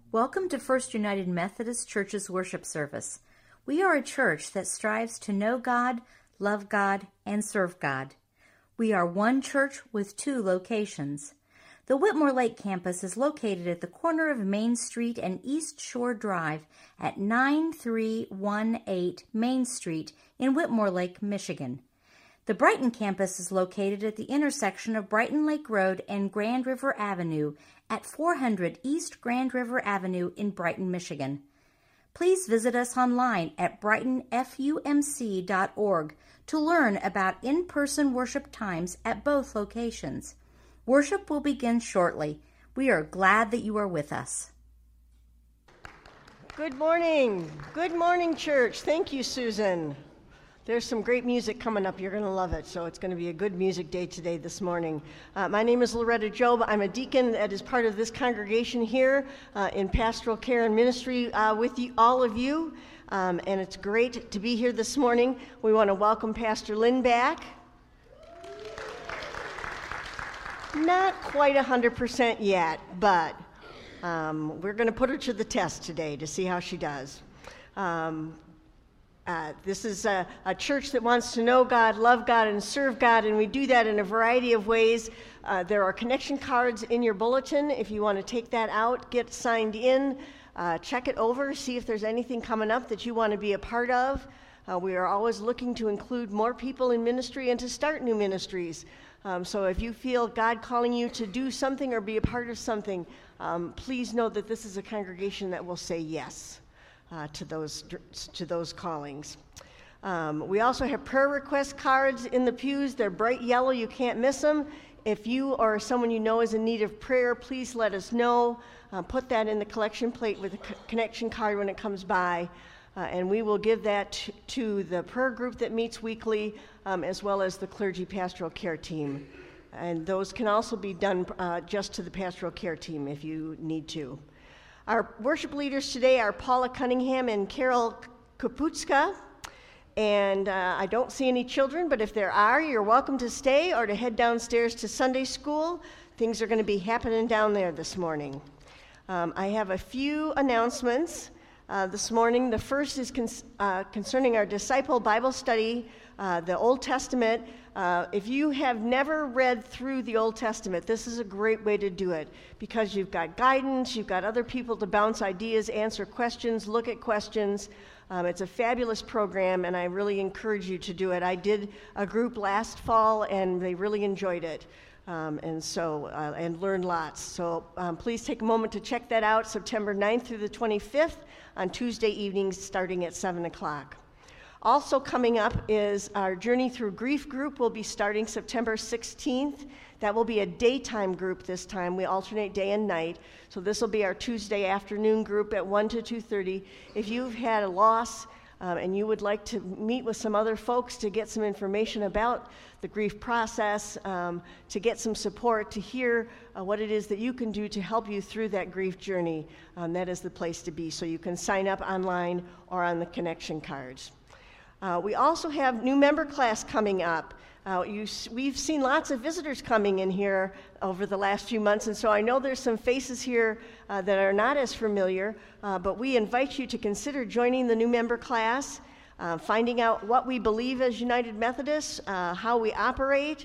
Welcome to First United Methodist Church's worship service. We are a church that strives to know God, love God, and serve God. We are one church with two locations. The Whitmore Lake campus is located at the corner of Main Street and East Shore Drive at 9318 Main Street in Whitmore Lake, Michigan. The Brighton campus is located at the intersection of Brighton Lake Road and Grand River Avenue at 400 East Grand River Avenue in Brighton, Michigan. Please visit us online at brightonfumc.org to learn about in-person worship times at both locations. Worship will begin shortly. We are glad that you are with us. Good morning. Good morning, church. Thank you, Susan. There's some great music coming up. You're going to love it. So it's going to be a good music day today, this morning. My name is Loretta Job. I'm a deacon that is part of this congregation here in pastoral care and ministry with you, all of you. And it's great to be here this morning. We want to welcome Pastor Lynn back. Not quite 100% yet, but we're going to put her to the test today to see how she does. This is a church that wants to know God, love God, and serve God, and we do that in a variety of ways. There are connection cards in your bulletin. If you want to take that out, get signed in, check it over, see if there's anything coming up that you want to be a part of. We are always looking to include more people in ministry and to start new ministries. So if you feel God calling you to do something or be a part of something, please know that this is a congregation that will say yes to those callings. We also have prayer request cards in the pews. They're bright yellow. You can't miss them. If you or someone you know is in need of prayer, please let us know. Put that in the collection plate with a connection card when it comes by. And we will give that to the prayer group that meets weekly, as well as the clergy pastoral care team. And those can also be done just to the pastoral care team if you need to. Our worship leaders today are Paula Cunningham and Carol Kaputska. And I don't see any children, but if there are, you're welcome to stay or to head downstairs to Sunday school. Things are going to be happening down there this morning. I have a few announcements this morning. The first is concerning our Disciple Bible Study, the Old Testament. If you have never read through the Old Testament, this is a great way to do it because you've got guidance, you've got other people to bounce ideas, answer questions, look at questions. It's a fabulous program, and I really encourage you to do it. I did a group last fall, and they really enjoyed it. And learned lots. So please take a moment to check that out, September 9th through the 25th on Tuesday evenings starting at 7 o'clock. Also coming up is our Journey Through Grief group will be starting September 16th. That will be a daytime group this time. We alternate day and night. So this will be our Tuesday afternoon group at 1 to 2:30. If you've had a loss and you would like to meet with some other folks to get some information about the grief process, to get some support, to hear what it is that you can do to help you through that grief journey, that is the place to be. So you can sign up online or on the connection cards. We also have new member class coming up. We've seen lots of visitors coming in here over the last few months, and so I know there's some faces here that are not as familiar, but we invite you to consider joining the new member class, finding out what we believe as United Methodists, how we operate.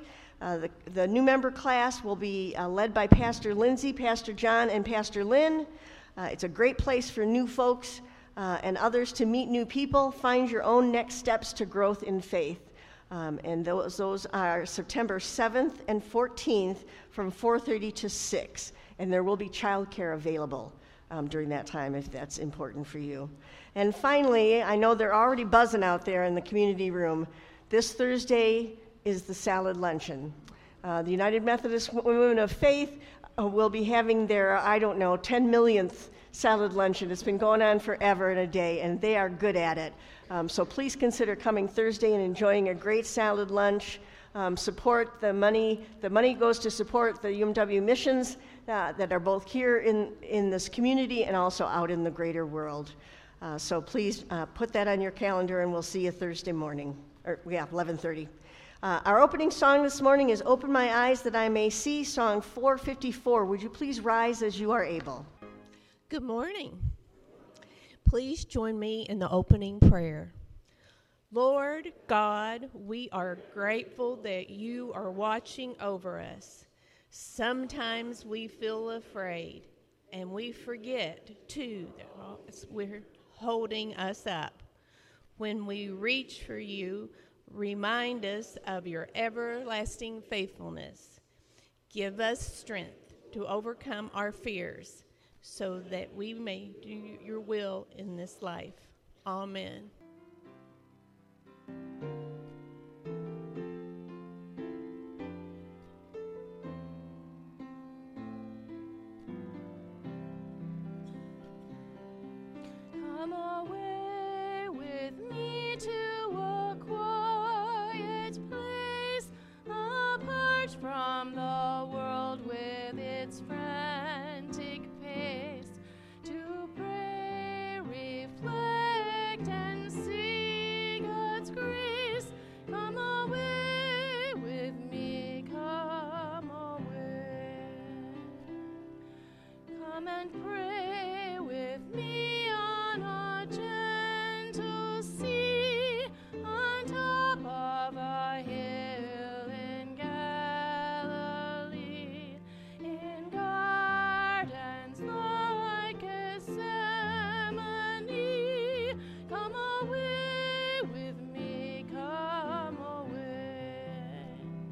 The new member class will be led by Pastor Lindsay, Pastor John, and Pastor Lynn. It's a great place for new folks and others to meet new people, find your own next steps to growth in faith. And those are September 7th and 14th from 4:30 to 6. And there will be childcare available during that time if that's important for you. And finally, I know they're already buzzing out there in the community room. This Thursday is the salad luncheon. The United Methodist Women of Faith will be having their, 10 millionth salad luncheon. It's been going on forever and a day, and they are good at it. So please consider coming Thursday and enjoying a great salad lunch. Support the money. The money goes to support the UMW missions that are both here in this community and also out in the greater world. So please put that on your calendar, and we'll see you Thursday morning, 11:30. Our opening song this morning is Open My Eyes That I May See, song 454. Would you please rise as you are able? Good morning. Please join me in the opening prayer. Lord God, we are grateful that you are watching over us. Sometimes we feel afraid, and we forget, too, that we're holding us up. When we reach for you, remind us of your everlasting faithfulness. Give us strength to overcome our fears, so that we may do your will in this life. Amen. Come away with me to a quiet place, apart from the world with its frantic pace, to pray, reflect, and see God's grace. Come away with me, come away. Come and pray with me on a gentle sea, on top of a hill in Galilee, in gardens like Gethsemane. Come away with me, come away.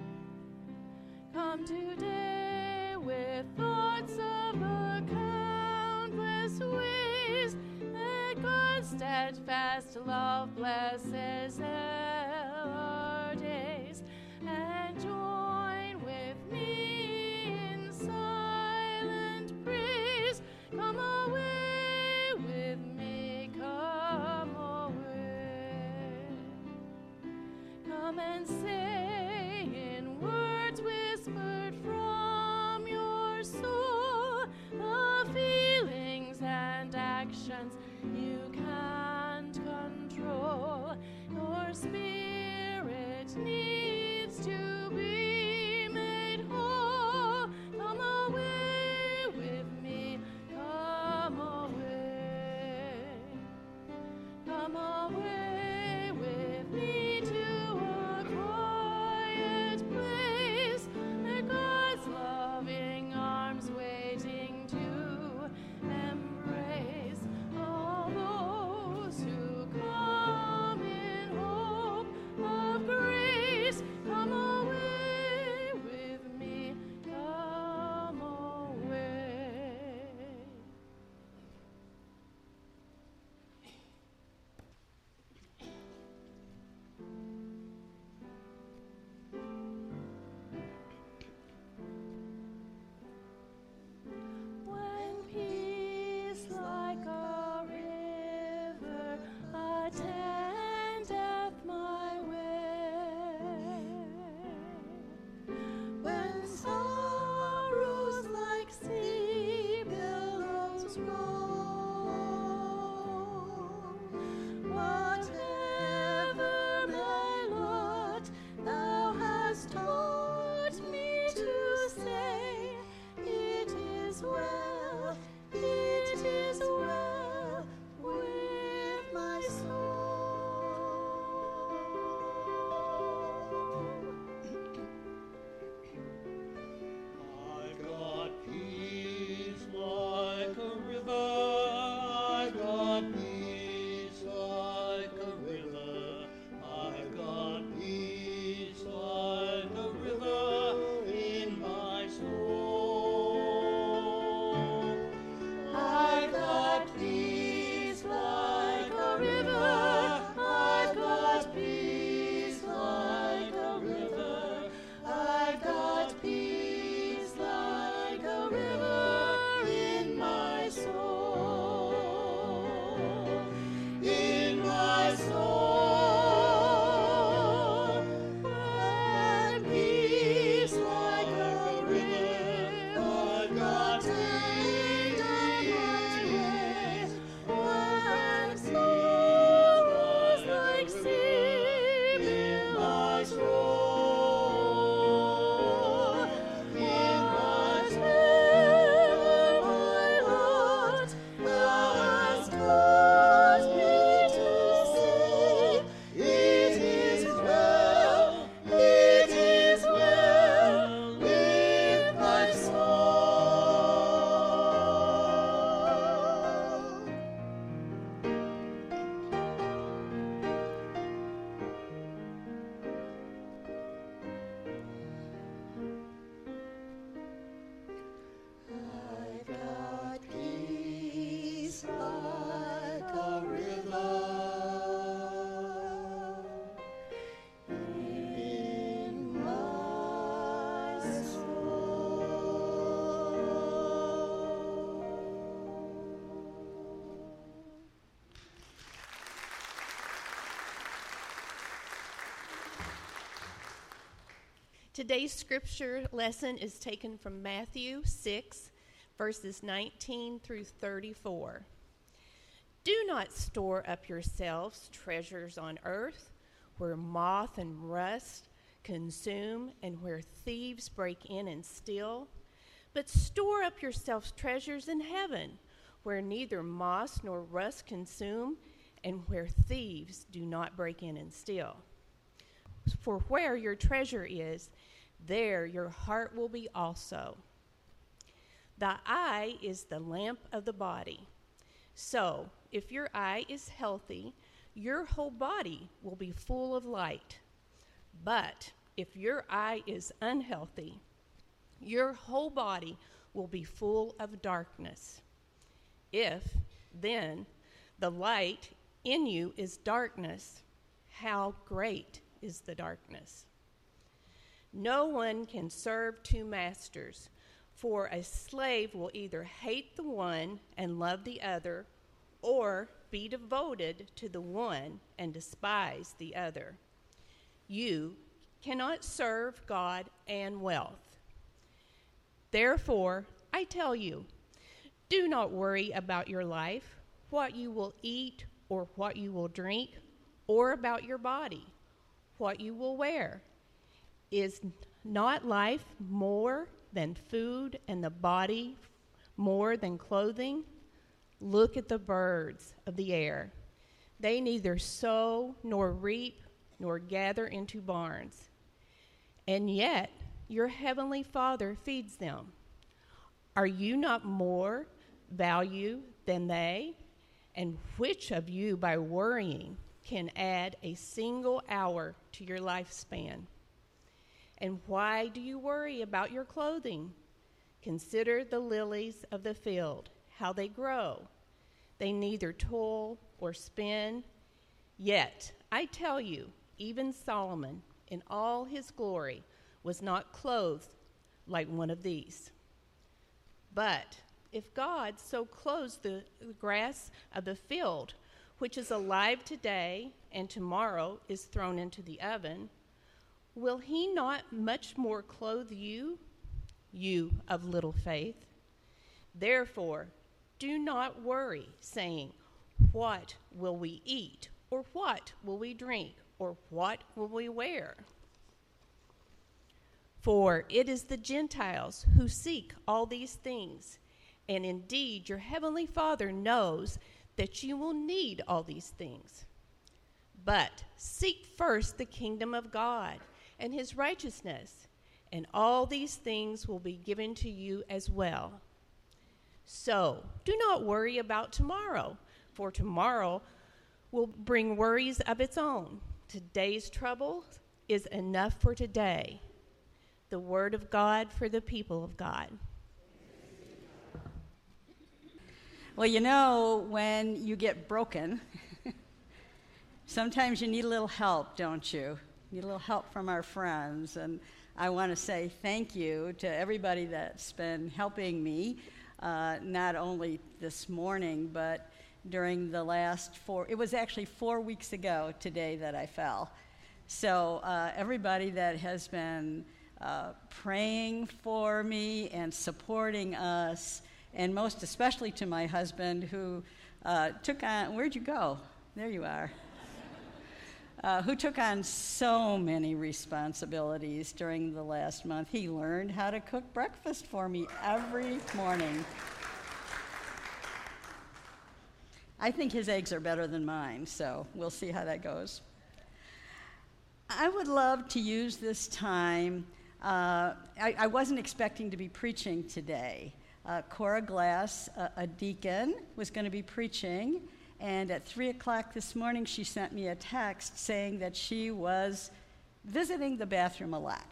Come today with thoughts of the countless ways that God's steadfast love blesses our days, and join with me in silent praise. Come away with me, come away. Come and say in words whispered from your soul the feelings and actions you can't control. Your spirit needs to be made whole. Come away with me, come away. Come away with me to a quiet place, where God's loving arms waiting to embrace all those who come in hope of grace. Come away with me, come away. When peace like a river attendeth my way, when sorrows like sea billows roll, whatever my lot, thou hast taught me to say, it is well with my soul. I've got peace like a river Today's scripture lesson is taken from Matthew 6, verses 19 through 34. Do not store up yourselves treasures on earth, where moth and rust consume and where thieves break in and steal. But store up yourselves treasures in heaven, where neither moth nor rust consume and where thieves do not break in and steal. For where your treasure is, there your heart will be also. The eye is the lamp of the body. So, if your eye is healthy, your whole body will be full of light. But if your eye is unhealthy, your whole body will be full of darkness. If, then, the light in you is darkness, how great is the darkness? No one can serve two masters, for a slave will either hate the one and love the other, or be devoted to the one and despise the other. You cannot serve God and wealth. Therefore, I tell you, do not worry about your life, what you will eat or what you will drink, or about your body, what you will wear. Is not life more than food and the body more than clothing? Look at the birds of the air. They neither sow nor reap nor gather into barns, and yet your heavenly Father feeds them. Are you not more value than they? And which of you, by worrying, can add a single hour to your lifespan? And why do you worry about your clothing? Consider the lilies of the field, how they grow. They neither toil or spin. Yet, I tell you, even Solomon, in all his glory, was not clothed like one of these. But if God so clothes the grass of the field, which is alive today and tomorrow is thrown into the oven, will he not much more clothe you, you of little faith? Therefore, do not worry, saying, what will we eat, or what will we drink, or what will we wear? For it is the Gentiles who seek all these things, and indeed your heavenly Father knows that you will need all these things. But seek first the kingdom of God and his righteousness, and all these things will be given to you as well. So do not worry about tomorrow, for tomorrow will bring worries of its own. Today's trouble is enough for today. The word of God for the people of God. Well, you know, when you get broken, sometimes you need a little help, don't you? You need a little help from our friends. And I want to say thank you to everybody that's been helping me, not only this morning, but during the last it was actually 4 weeks ago today that I fell. So everybody that has been praying for me and supporting us, and most especially to my husband who took on, where'd you go? There you are. Who took on so many responsibilities during the last month. He learned how to cook breakfast for me every morning. I think his eggs are better than mine, so we'll see how that goes. I would love to use this time. I wasn't expecting to be preaching today. Cora Glass, a deacon, was going to be preaching, and at 3 o'clock this morning she sent me a text saying that she was visiting the bathroom a lot.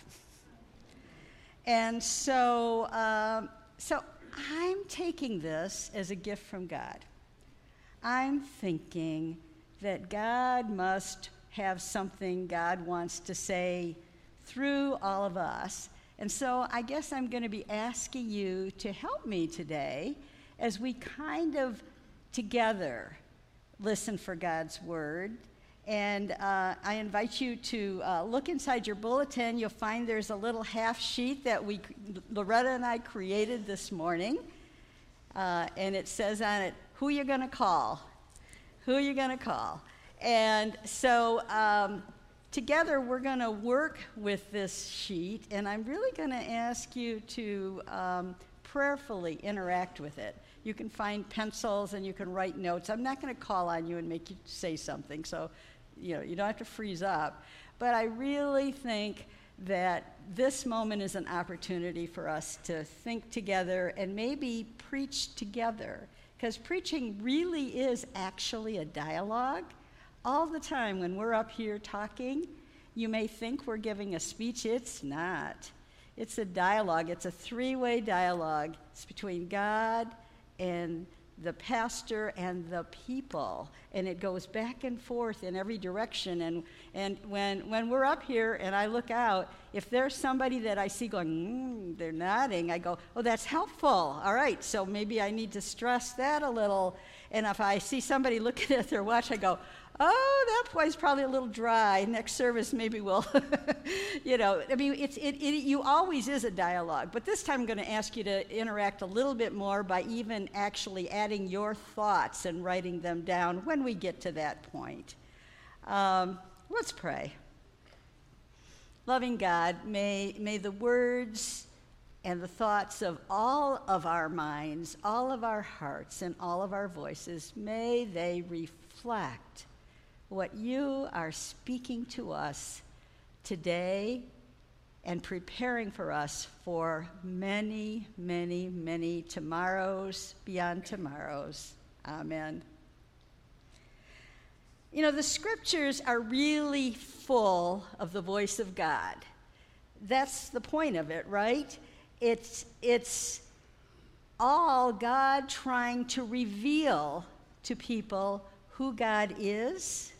And so I'm taking this as a gift from God. I'm thinking that God must have something God wants to say through all of us. And so I guess I'm going to be asking you to help me today as we kind of together listen for God's word And I invite you to look inside your bulletin. You'll find there's a little half sheet that Loretta and I created this morning. And it says on it, who you're going to call. Who you're going to call. And so together we're going to work with this sheet. And I'm really going to ask you to prayerfully interact with it. You can find pencils and you can write notes. I'm not going to call on you and make you say something. So you don't have to freeze up. But I really think that this moment is an opportunity for us to think together and maybe preach together. Because preaching really is actually a dialogue. All the time when we're up here talking, you may think we're giving a speech. It's not. It's a dialogue. It's a three-way dialogue. It's between God and the pastor and the people, and it goes back and forth in every direction. And when we're up here and I look out, if there's somebody that I see going, they're nodding, I go, oh, that's helpful. All right, so maybe I need to stress that a little. And if I see somebody looking at their watch, I go, oh, that boy's probably a little dry. Next service, maybe we'll, you always is a dialogue. But this time I'm going to ask you to interact a little bit more by even actually adding your thoughts and writing them down when we get to that point. Let's pray. Loving God, may the words and the thoughts of all of our minds, all of our hearts, and all of our voices, may they reflect what you are speaking to us today and preparing for us for many, many, many tomorrows beyond tomorrows. Amen. The scriptures are really full of the voice of God. That's the point of it, right? It's all God trying to reveal to people who God is,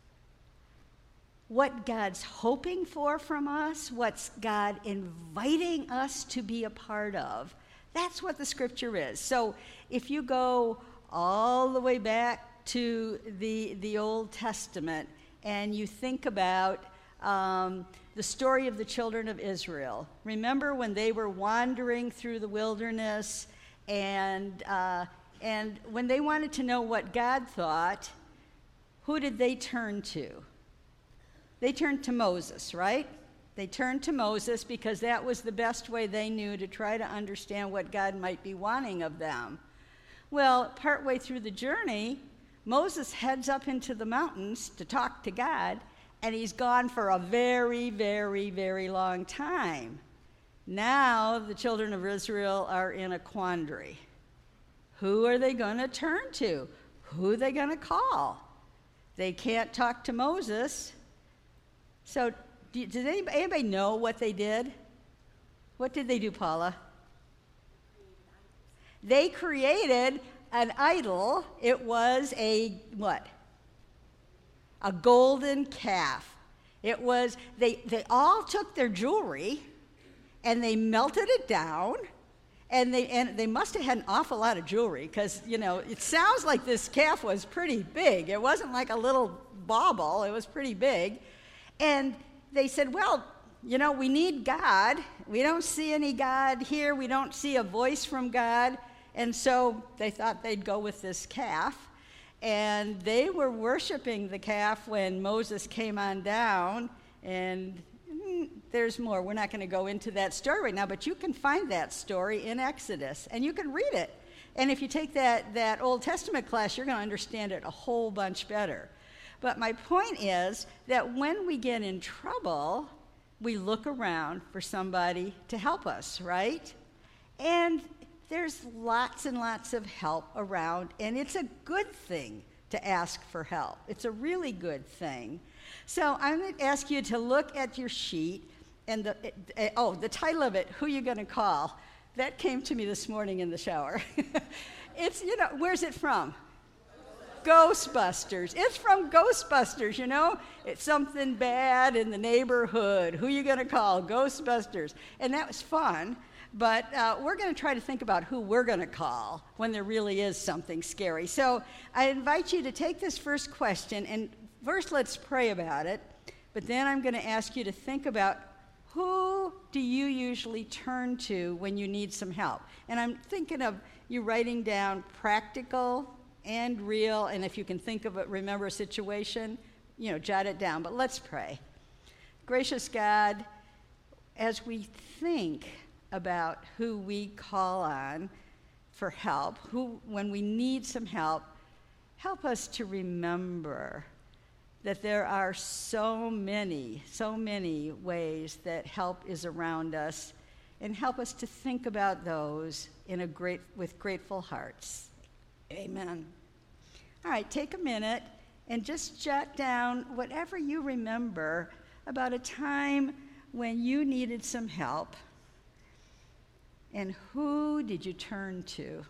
what God's hoping for from us, what's God inviting us to be a part of. That's what the scripture is. So if you go all the way back to the Old Testament and you think about the story of the children of Israel, remember when they were wandering through the wilderness and when they wanted to know what God thought, who did they turn to? They turned to Moses, right? They turned to Moses because that was the best way they knew to try to understand what God might be wanting of them. Well, partway through the journey, Moses heads up into the mountains to talk to God, and he's gone for a very, very, very long time. Now the children of Israel are in a quandary. Who are they going to turn to? Who are they going to call? They can't talk to Moses. So does anybody know what they did? What did they do, Paula? They created an idol. It was a what? A golden calf. It was, they all took their jewelry and they melted it down, and they must have had an awful lot of jewelry because, it sounds like this calf was pretty big. It wasn't like a little bauble. It was pretty big. And they said, well, we need God. We don't see any God here. We don't see a voice from God. And so they thought they'd go with this calf. And they were worshiping the calf when Moses came on down. And there's more. We're not going to go into that story right now, but you can find that story in Exodus, and you can read it. And if you take that Old Testament class, you're going to understand it a whole bunch better. But my point is that when we get in trouble, we look around for somebody to help us, right? And there's lots and lots of help around, and it's a good thing to ask for help. It's a really good thing. So I'm going to ask you to look at your sheet, and the title of it, Who You Gonna Call? That came to me this morning in the shower. It's, where's it from? Ghostbusters. It's from Ghostbusters, It's something bad in the neighborhood. Who you going to call? Ghostbusters. And that was fun, but we're going to try to think about who we're going to call when there really is something scary. So I invite you to take this first question and first let's pray about it, but then I'm going to ask you to think about who do you usually turn to when you need some help? And I'm thinking of you writing down practical and real, and if you can think of it, remember a situation, jot it down. But let's pray. Gracious God, as we think about who we call on for help, when we need some help us to remember that there are so many ways that help is around us, and help us to think about those with grateful hearts. Amen. All right, take a minute and just jot down whatever you remember about a time when you needed some help, and who did you turn to?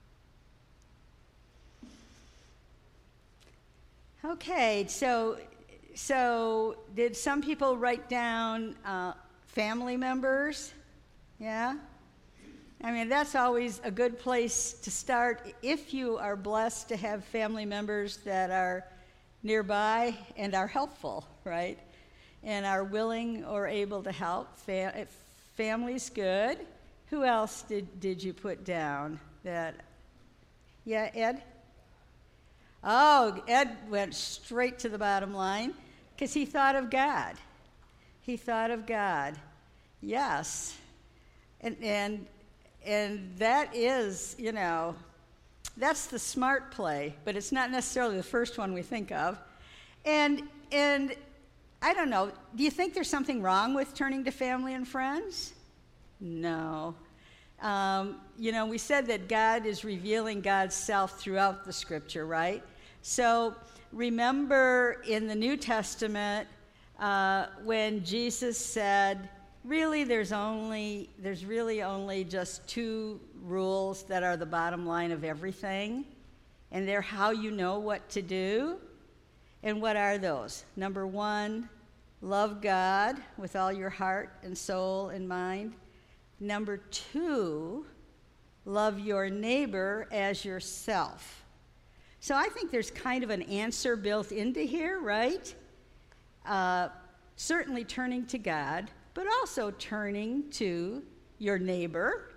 Okay, so did some people write down family members? Yeah? I mean, that's always a good place to start if you are blessed to have family members that are nearby and are helpful, right? And are willing or able to help. Family's good. Who else did you put down? Yeah, Ed? Oh, Ed went straight to the bottom line because he thought of God. He thought of God. Yes. And that is, that's the smart play, but it's not necessarily the first one we think of. And I don't know, do you think there's something wrong with turning to family and friends? No. We said that God is revealing God's self throughout the scripture, right? So remember in the New Testament when Jesus said, really there's really only just two rules that are the bottom line of everything, and they're how you know what to do. And what are those? Number one, love God with all your heart and soul and mind. Number two, love your neighbor as yourself. So I think there's kind of an answer built into here, right? Certainly turning to God, but also turning to your neighbor.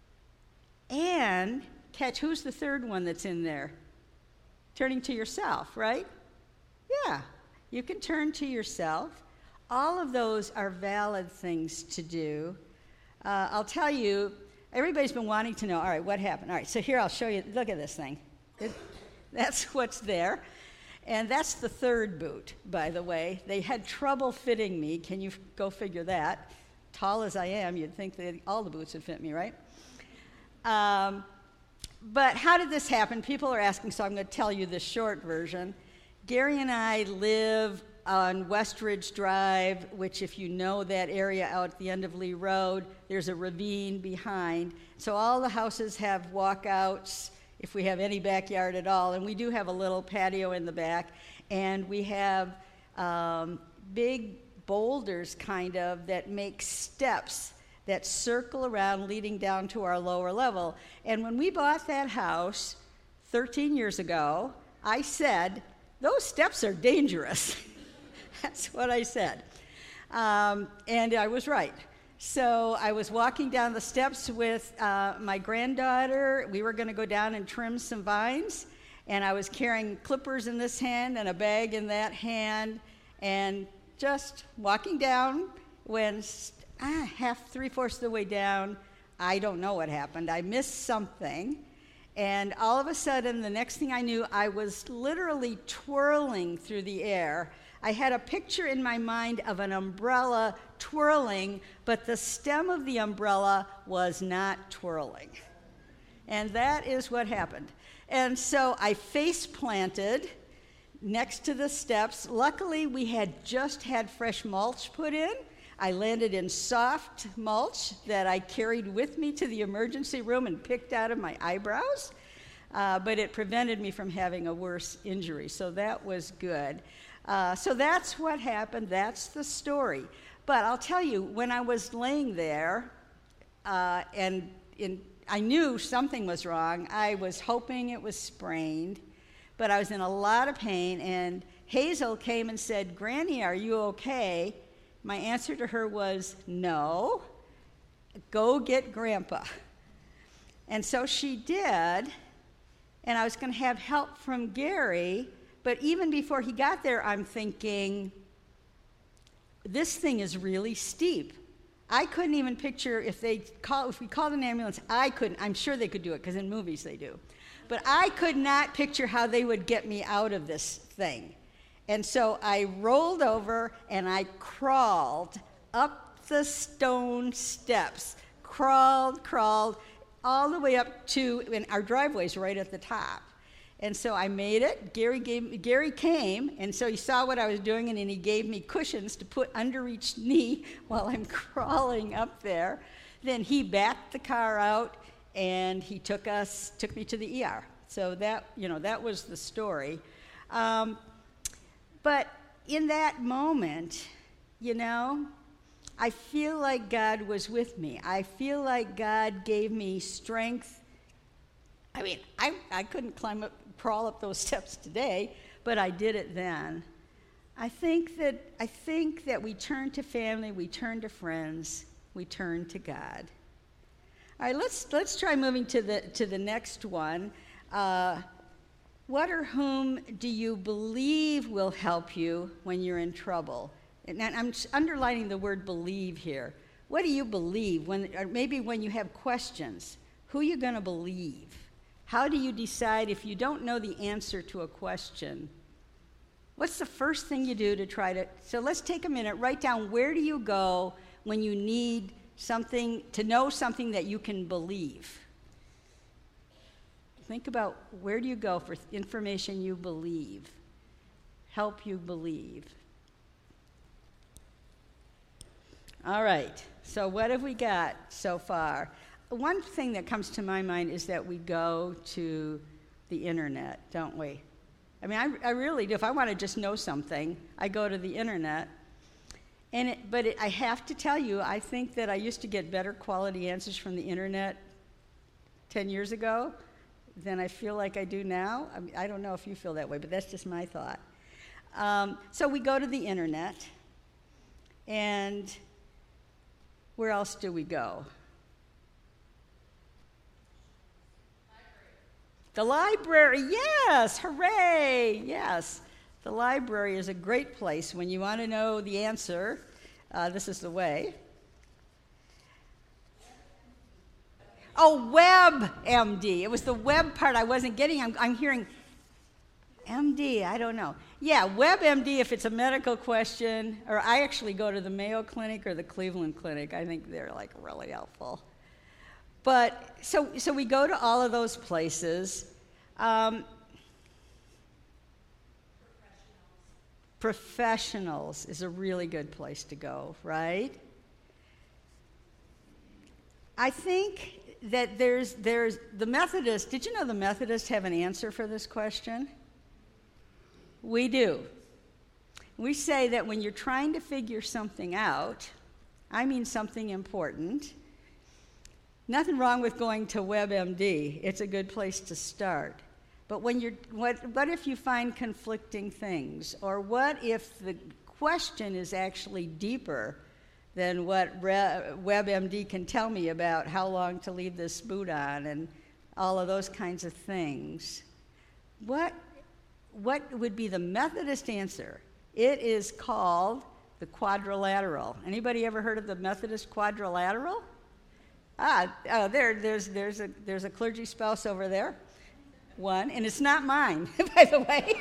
And catch, who's the third one that's in there? Turning to yourself, right? Yeah, you can turn to yourself. All of those are valid things to do. I'll tell you, everybody's been wanting to know, all right, what happened? All right, so here I'll show you. Look at this thing. That's what's there. And that's the third boot, by the way. They had trouble fitting me. Can you go figure that? Tall as I am, you'd think that all the boots would fit me, right? But how did this happen? People are asking, so I'm going to tell you the short version. Gary and I live on Westridge Drive, which if you know that area out at the end of Lee Road, there's a ravine behind. So all the houses have walkouts, if we have any backyard at all, and we do have a little patio in the back, and we have big boulders kind of that make steps that circle around leading down to our lower level. And when we bought that house 13 years ago, I said, those steps are dangerous. That's what I said. And I was right. So I was walking down the steps with my granddaughter. We were going to go down and trim some vines. And I was carrying clippers in this hand and a bag in that hand. And just walking down when three-fourths of the way down, I don't know what happened. I missed something. And all of a sudden, the next thing I knew, I was literally twirling through the air. I had a picture in my mind of an umbrella twirling, but the stem of the umbrella was not twirling. And that is what happened. And so I face planted next to the steps. Luckily, we had just had fresh mulch put in. I landed in soft mulch that I carried with me to the emergency room and picked out of my eyebrows, but it prevented me from having a worse injury, so that was good. So that's what happened. That's the story. But I'll tell you, when I was laying there, I knew something was wrong. I was hoping it was sprained, but I was in a lot of pain and Hazel came and said, "Granny, are you okay?" My answer to her was, "No, go get Grandpa." And so she did, and I was going to have help from Gary, but even before he got there, I'm thinking, this thing is really steep. I couldn't even picture if we called an ambulance, I couldn't. I'm sure they could do it, because in movies they do. But I could not picture how they would get me out of this thing. And so I rolled over and I crawled up the stone steps, crawled all the way up to, and our driveway's right at the top. And so I made it. Gary came, and so he saw what I was doing, and then he gave me cushions to put under each knee while I'm crawling up there. Then he backed the car out, and he took me to the ER. So that was the story. But in that moment, I feel like God was with me. I feel like God gave me strength. I mean, I couldn't crawl up those steps today, but I did it then. I think that we turn to family, we turn to friends, we turn to God. All right, let's try moving to the next one. What or whom do you believe will help you when you're in trouble? And I'm underlining the word believe here. What do you believe maybe when you have questions? Who are you going to believe? How do you decide if you don't know the answer to a question? What's the first thing you do to try to... So let's take a minute, write down where do you go when you need something, to know something that you can believe. Think about where do you go for information you believe, help you believe. All right, so what have we got so far? One thing that comes to my mind is that we go to the internet, don't we? I mean, I really do. If I want to just know something, I go to the internet. But I have to tell you, I think that I used to get better quality answers from the internet 10 years ago than I feel like I do now. I mean, I don't know if you feel that way, but that's just my thought. So we go to the internet, and where else do we go? The library, yes, hooray, yes. The library is a great place when you want to know the answer. This is the way. Oh, WebMD. It was the web part I wasn't getting. I'm hearing MD, I don't know. Yeah, WebMD if it's a medical question, or I actually go to the Mayo Clinic or the Cleveland Clinic. I think they're like really helpful. But so we go to all of those places. Professionals is a really good place to go, right? I think that there's the Methodists. Did you know the Methodists have an answer for this question? We do. We say that when you're trying to figure something out, I mean something important, nothing wrong with going to WebMD. It's a good place to start. But what if you find conflicting things? Or what if the question is actually deeper than what WebMD can tell me about how long to leave this boot on and all of those kinds of things? What would be the Methodist answer? It is called the quadrilateral. Anybody ever heard of the Methodist quadrilateral? There's a clergy spouse over there. One, and it's not mine, by the way.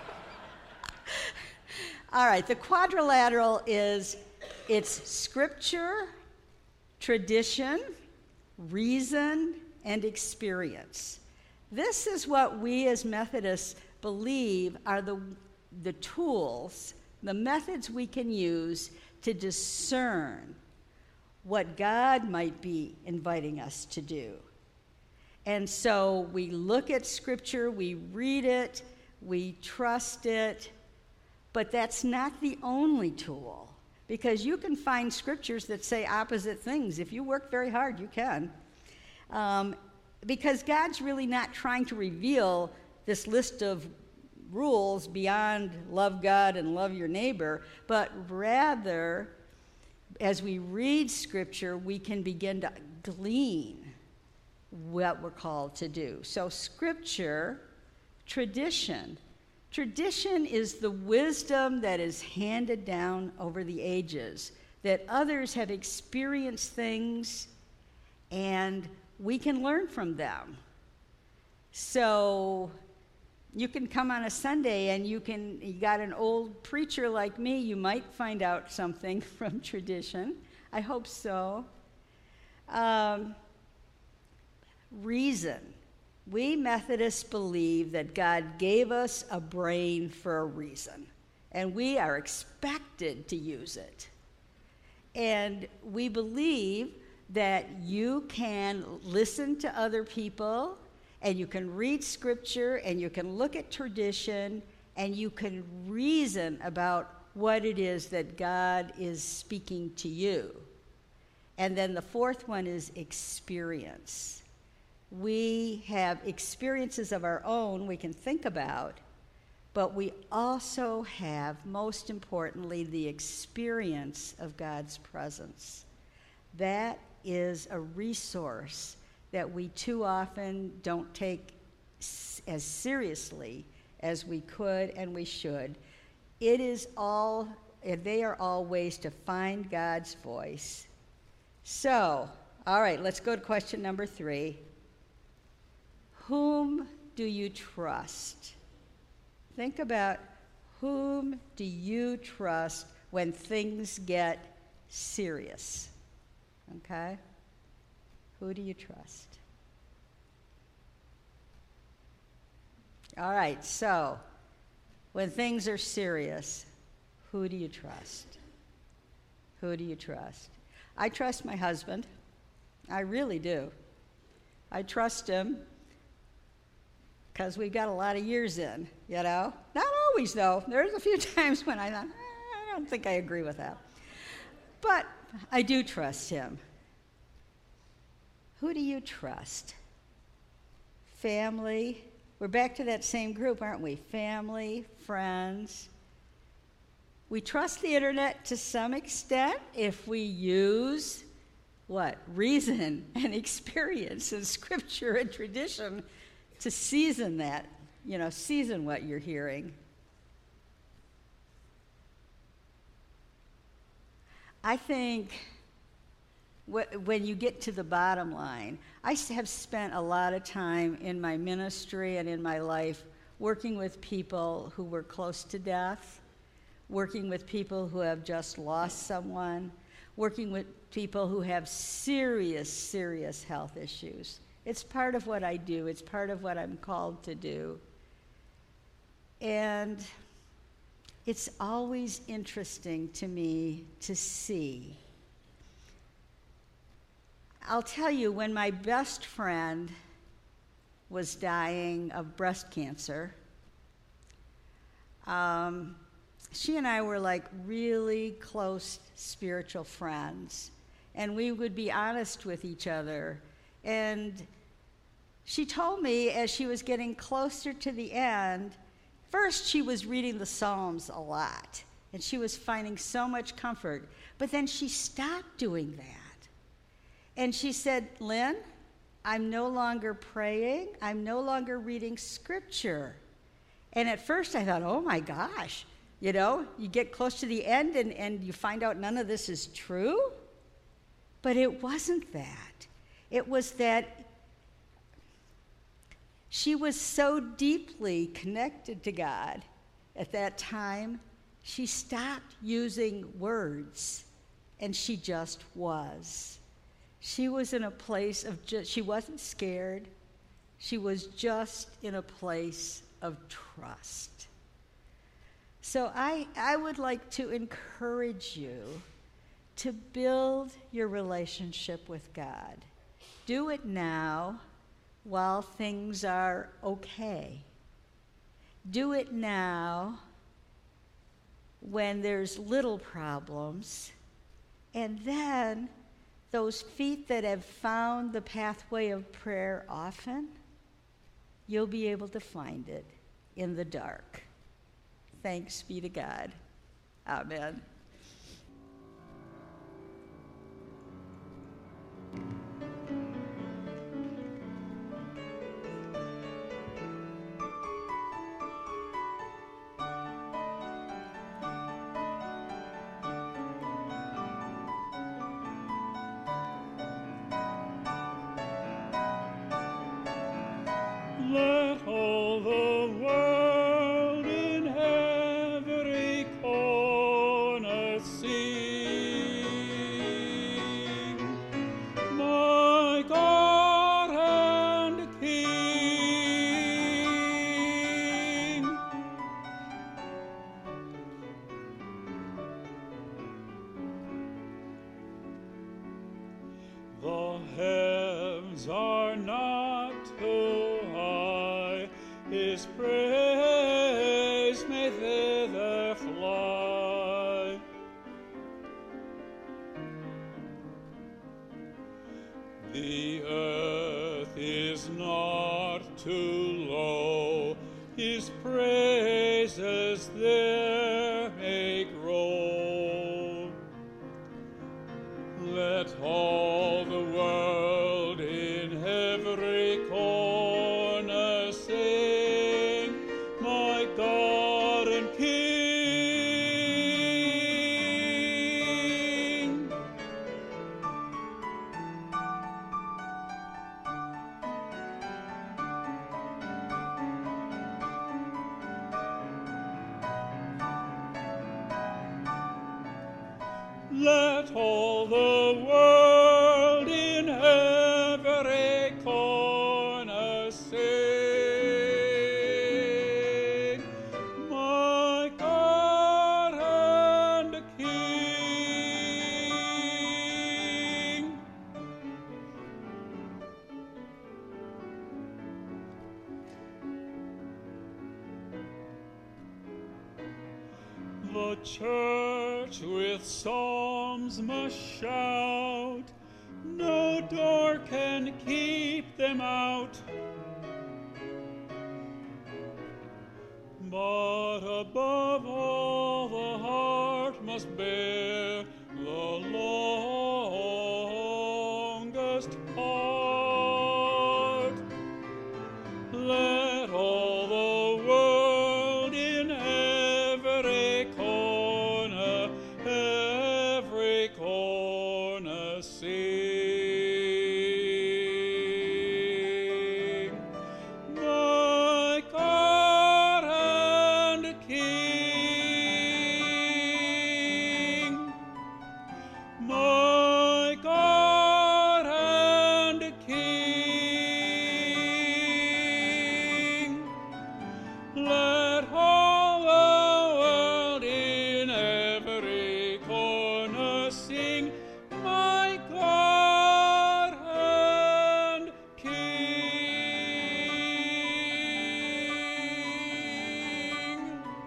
All right, the quadrilateral it's scripture, tradition, reason, and experience. This is what we as Methodists believe are the tools, the methods we can use to discern what God might be inviting us to do. And so we look at Scripture, we read it, we trust it, but that's not the only tool, because you can find Scriptures that say opposite things. If you work very hard, you can. Because God's really not trying to reveal this list of rules beyond love God and love your neighbor, but rather, as we read Scripture, we can begin to glean what we're called to do. So Scripture, tradition. Tradition is the wisdom that is handed down over the ages, that others have experienced things and we can learn from them. So you can come on a Sunday and you got an old preacher like me, you might find out something from tradition. I hope so. Reason. We Methodists believe that God gave us a brain for a reason, and we are expected to use it. And we believe that you can listen to other people, and you can read Scripture, and you can look at tradition, and you can reason about what it is that God is speaking to you. And then the fourth one is experience. We have experiences of our own we can think about, but we also have, most importantly, the experience of God's presence. That is a resource that we too often don't take as seriously as we could and we should. They are all ways to find God's voice. So, all right, let's go to question number 3. Whom do you trust? Think about, whom do you trust when things get serious? Okay? Who do you trust? All right, so when things are serious, who do you trust? Who do you trust? I trust my husband. I really do. I trust him because we've got a lot of years in, you know? Not always, though. There's a few times when I thought, I don't think I agree with that. But I do trust him. Who do you trust? Family. We're back to that same group, aren't we? Family, friends. We trust the internet to some extent if we use, reason and experience and Scripture and tradition to season that, season what you're hearing. I think when you get to the bottom line, I have spent a lot of time in my ministry and in my life working with people who were close to death, working with people who have just lost someone, working with people who have serious, serious health issues. It's part of what I do. It's part of what I'm called to do. And it's always interesting to me to see. I'll tell you, when my best friend was dying of breast cancer, she and I were like really close spiritual friends. And we would be honest with each other. And she told me as she was getting closer to the end, first she was reading the Psalms a lot, and she was finding so much comfort. But then she stopped doing that. And she said, Lynn, I'm no longer praying. I'm no longer reading Scripture. And at first I thought, oh my gosh, you get close to the end and you find out none of this is true. But it wasn't that. It was that she was so deeply connected to God at that time, she stopped using words, and she just was. She was in a place of she wasn't scared. She was just in a place of trust. So I would like to encourage you to build your relationship with God. Do it now while things are okay. Do it now when there's little problems. And then those feet that have found the pathway of prayer often, you'll be able to find it in the dark. Thanks be to God. Amen. Let all the world in every corner sing, my God and King. The heavens are not too high, His praise may thither fly. The earth is not too low, His praises there may grow. Let all the world in every corner sing, my God and King. Let all the world in every corner sing, my God and King. The church with psalms must shout, no door can keep them out. But above all, the heart must bear the longest part. Let all the world in every corner sing, my God and King, my God and King. Let all the world in every corner sing, my God and King.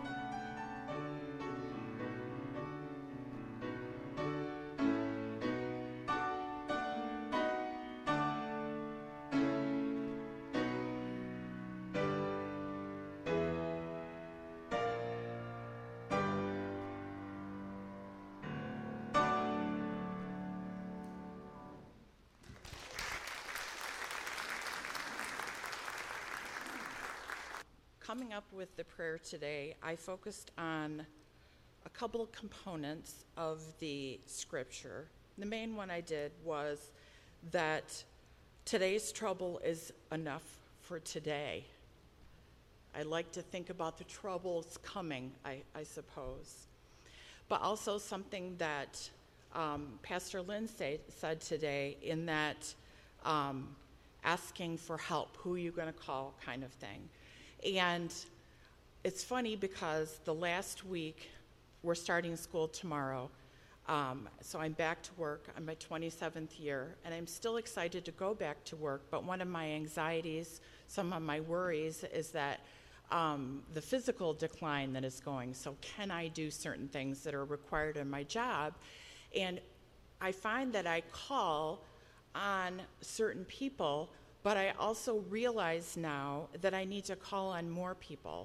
Coming up with the prayer today, I focused on a couple of components of the scripture. The main one I did was that today's trouble is enough for today. I like to think about the troubles coming, I suppose. But also something that Pastor Lynn said today, in that asking for help, who are you going to call kind of thing. And it's funny because the last week, we're starting school tomorrow, so I'm back to work. I'm my 27th year, and I'm still excited to go back to work, but one of my anxieties, some of my worries is that the physical decline that is going. So can I do certain things that are required in my job? And I find that I call on certain people, but I also realize now that I need to call on more people.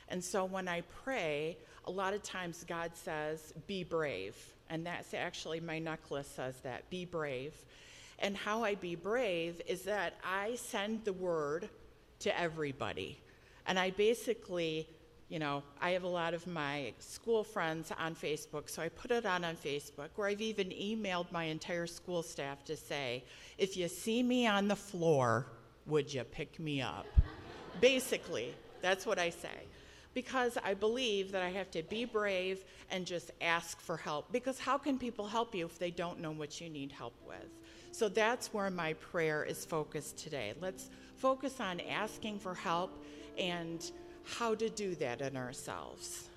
And so when I pray, a lot of times God says, be brave. And that's actually, my necklace says that, be brave. And how I be brave is that I send the word to everybody. And I basically, I have a lot of my school friends on Facebook, so I put it on Facebook, where I've even emailed my entire school staff to say, if you see me on the floor, would you pick me up? Basically, that's what I say. Because I believe that I have to be brave and just ask for help. Because how can people help you if they don't know what you need help with? So that's where my prayer is focused today. Let's focus on asking for help and how to do that in ourselves.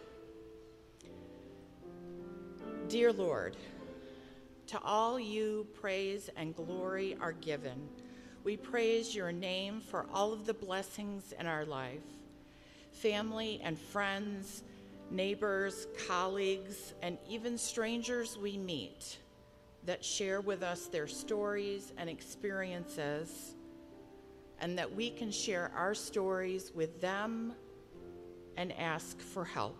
Dear Lord, to all you praise and glory are given. We praise your name for all of the blessings in our life. Family and friends, neighbors, colleagues, and even strangers we meet that share with us their stories and experiences, and that we can share our stories with them and ask for help.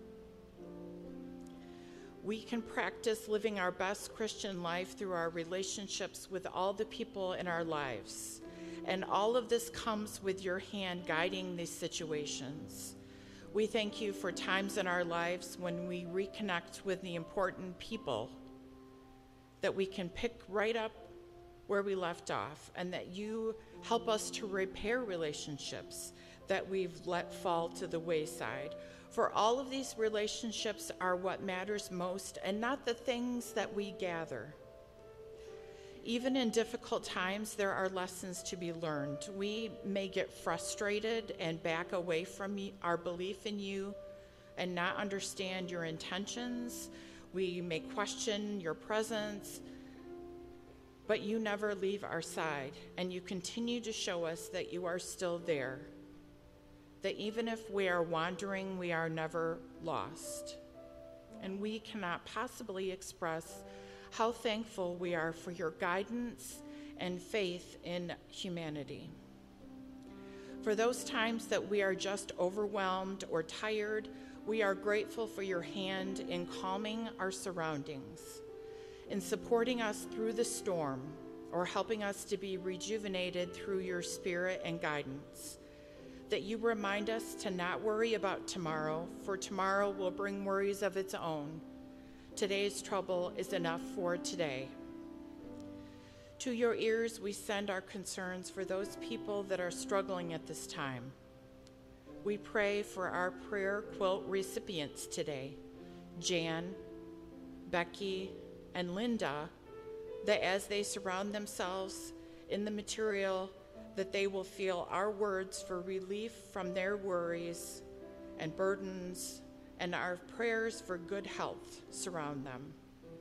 We can practice living our best Christian life through our relationships with all the people in our lives. And all of this comes with your hand guiding these situations. We thank you for times in our lives when we reconnect with the important people, that we can pick right up where we left off, and that you help us to repair relationships that we've let fall to the wayside. For all of these relationships are what matters most, and not the things that we gather. Even in difficult times, there are lessons to be learned. We may get frustrated and back away from our belief in you and not understand your intentions. We may question your presence, but you never leave our side, and you continue to show us that you are still there, that even if we are wandering, we are never lost. And we cannot possibly express how thankful we are for your guidance and faith in humanity. For those times that we are just overwhelmed or tired, we are grateful for your hand in calming our surroundings, in supporting us through the storm, or helping us to be rejuvenated through your spirit and guidance. That you remind us to not worry about tomorrow, for tomorrow will bring worries of its own. Today's trouble is enough for today. To your ears, we send our concerns for those people that are struggling at this time. We pray for our prayer quilt recipients today, Jan, Becky, and Linda, that as they surround themselves in the material, that they will feel our words for relief from their worries and burdens, and our prayers for good health surround them.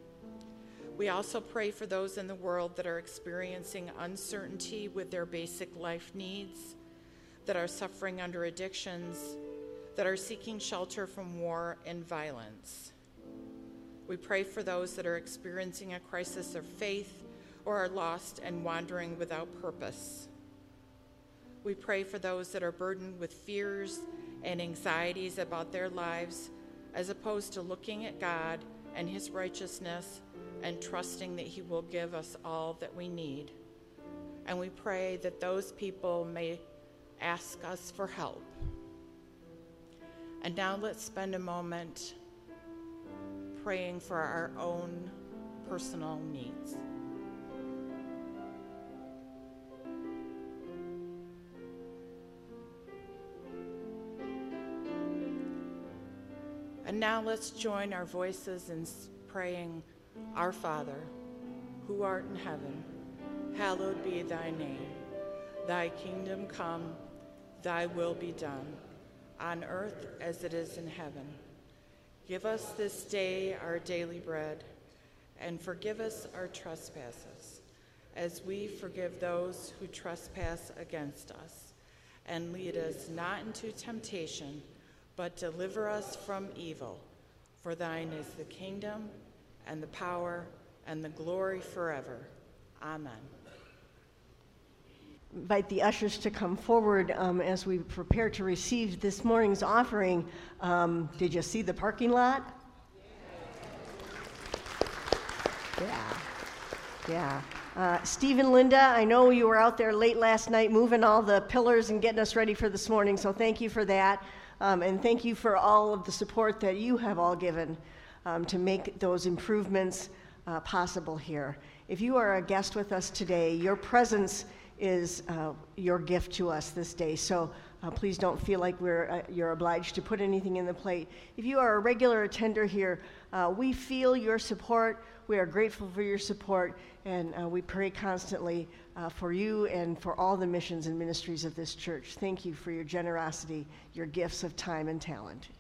We also pray for those in the world that are experiencing uncertainty with their basic life needs, that are suffering under addictions, that are seeking shelter from war and violence. We pray for those that are experiencing a crisis of faith or are lost and wandering without purpose. We pray for those that are burdened with fears and anxieties about their lives, as opposed to looking at God and his righteousness and trusting that he will give us all that we need. And we pray that those people may ask us for help. And now let's spend a moment praying for our own personal needs. And now let's join our voices in praying, Our Father, who art in heaven, hallowed be thy name. Thy kingdom come, thy will be done, on earth as it is in heaven. Give us this day our daily bread, and forgive us our trespasses, as we forgive those who trespass against us. And lead us not into temptation, but deliver us from evil. For thine is the kingdom, and the power, and the glory forever. Amen. invite the ushers to come forward as we prepare to receive this morning's offering. Did you see the parking lot? Yeah. Steve and Linda, I know you were out there late last night moving all the pillars and getting us ready for this morning, so thank you for that. And thank you for all of the support that you have all given to make those improvements possible here. If you are a guest with us today, your presence is your gift to us this day. So please don't feel like you're obliged to put anything in the plate. If you are a regular attender here, we feel your support. We are grateful for your support, and we pray constantly for you and for all the missions and ministries of this church. Thank you for your generosity, your gifts of time and talent.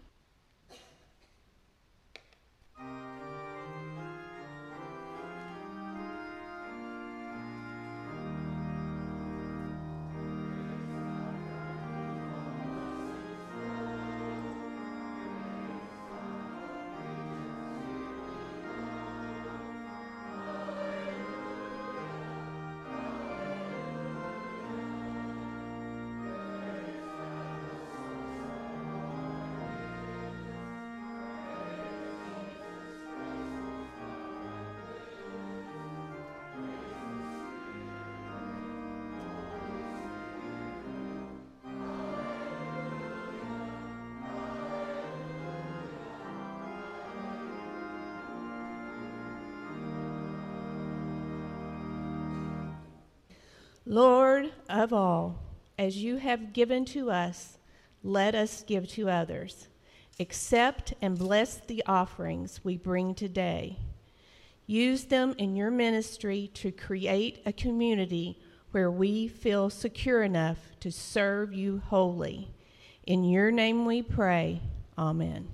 Lord of all, as you have given to us, let us give to others. Accept and bless the offerings we bring today. Use them in your ministry to create a community where we feel secure enough to serve you wholly. In your name we pray. Amen.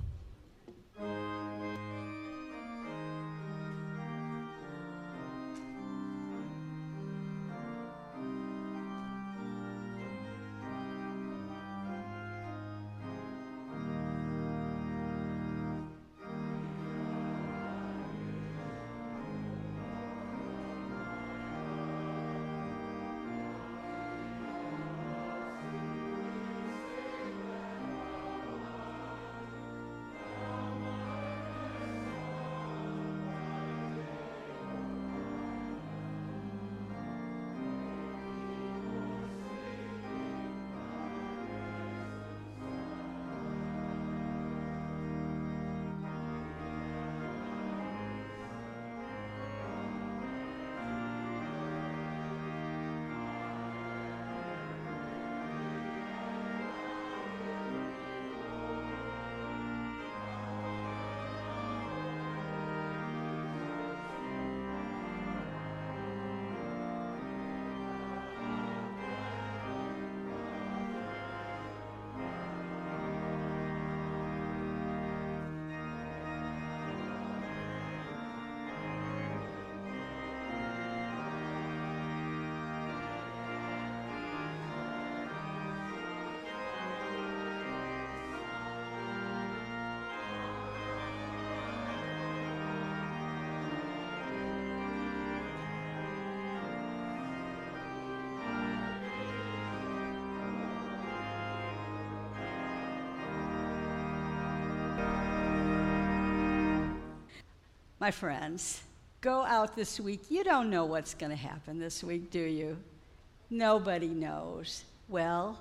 My friends, go out this week. You don't know what's going to happen this week, do you? Nobody knows. Well,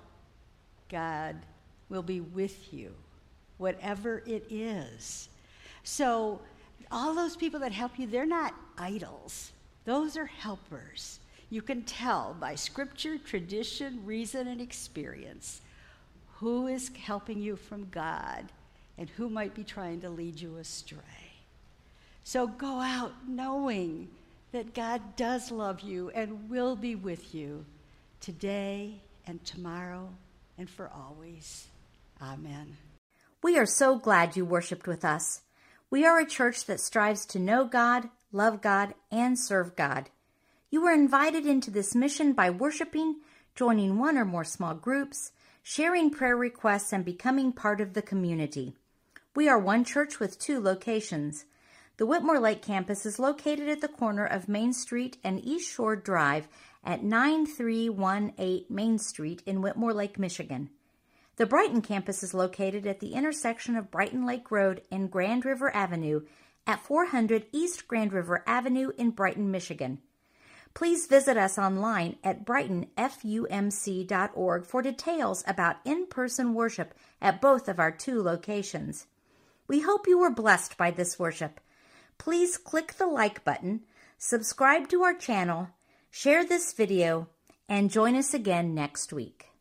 God will be with you, whatever it is. So all those people that help you, they're not idols. Those are helpers. You can tell by scripture, tradition, reason, and experience who is helping you from God and who might be trying to lead you astray. So go out knowing that God does love you and will be with you today and tomorrow and for always. Amen. We are so glad you worshiped with us. We are a church that strives to know God, love God, and serve God. You were invited into this mission by worshiping, joining one or more small groups, sharing prayer requests, and becoming part of the community. We are one church with 2 locations. The Whitmore Lake campus is located at the corner of Main Street and East Shore Drive at 9318 Main Street in Whitmore Lake, Michigan. The Brighton campus is located at the intersection of Brighton Lake Road and Grand River Avenue at 400 East Grand River Avenue in Brighton, Michigan. Please visit us online at brightonfumc.org for details about in-person worship at both of our 2 locations. We hope you were blessed by this worship. Please click the like button, subscribe to our channel, share this video, and join us again next week.